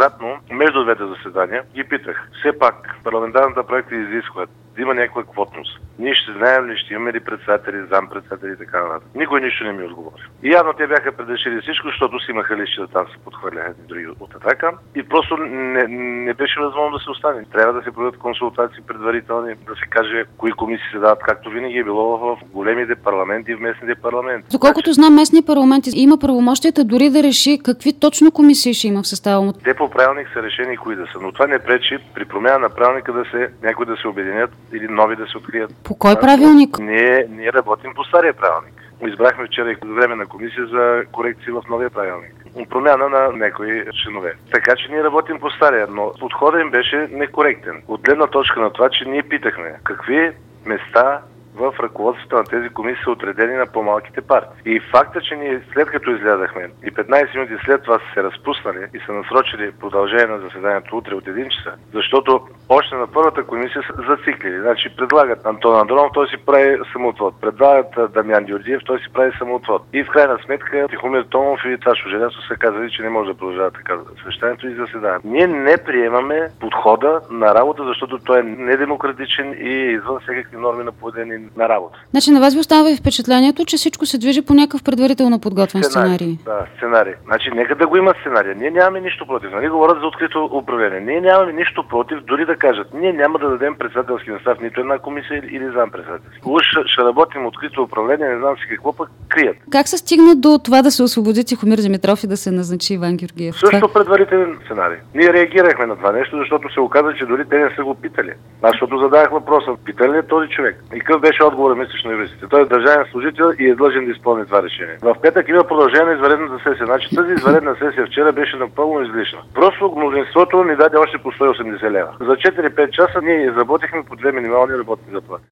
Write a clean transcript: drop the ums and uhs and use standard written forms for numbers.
Многократно, между двете заседания, ги питах. Все пак, парламентарната практика изисква да има някаква квотност. Ние ще знаем ли, ще имаме ли председатели, зампредседатели и така нататък. Никой нищо не ми отговори. И явно те бяха предрешили всичко, защото си имаха лища, там се подхвърляха други от Атака. И просто не беше възможно да се остане. Трябва да се проведат консултации предварителни, да се каже кои комисии се дават, както винаги е било в големите парламенти и в местните парламенти. Доколкото знам, местния парламент има правомощията дори да реши какви точно комисии ще има в състава му. Те по правилник са решени кои да са, но това не пречи при промяна на правилника някои да се обединят или нови да се открият. По кой правилник? Ние работим по стария правилник. Избрахме вчера и временна комисия за корекции в новия правилник. Промяна на някои членове. Така че ние работим по стария, но подходът им беше некоректен. От гледна точка на това, че ние питахме какви места в ръководството на тези комисии са отредени на по-малките партии. И факта, че ние след като излязахме и 15 минути след това са се разпуснали и са насрочили продължение на заседанието утре от 1 часа, защото още на първата комисия са зациклили. Значи предлагат Антон Андронов, той си прави самоотвод. Предлагат Дамян Георгиев, той си прави самоотвод. И в крайна сметка Тихомир Томов и Ташо Желязов са казали, че не може да продължава така съвещанието и заседанието. Ние не приемаме подхода на работа, защото той е недемократичен и извън всякакви норми на поведение на работа. Значи на вас ви остава и впечатлението, че всичко се движи по някакъв предварително подготвен сценарий. Да, сценарий. Значи нека да го има сценария. Ние нямаме нищо против. Нали говорят за открито управление. Ние нямаме нищо против, дори да кажат. Ние няма да дадем председателски състав нито една комисия или зампредседателски. Уж ще работим открито управление, не знам си какво пък крият. Как се стигна до това да се освободи Тихомир Димитров и да се назначи Иван Георгиев? Също предварителен сценарий. Ние реагирахме на това нещо, защото се оказа, че дори те не са го питали. Защото задавах въпроса, питали ли е този човек? И какъв беше отговор, мислиш, на юристите? Той е държавен служител и е длъжен да изпълни това решение. В петък има продължение на извънредната сесия. Значи тази извънредна сесия вчера беше напълно излишна. Просто мнозинството ни даде още по 180 лева. За 4-5 часа ние изработихме по 2 минимални работни заплати.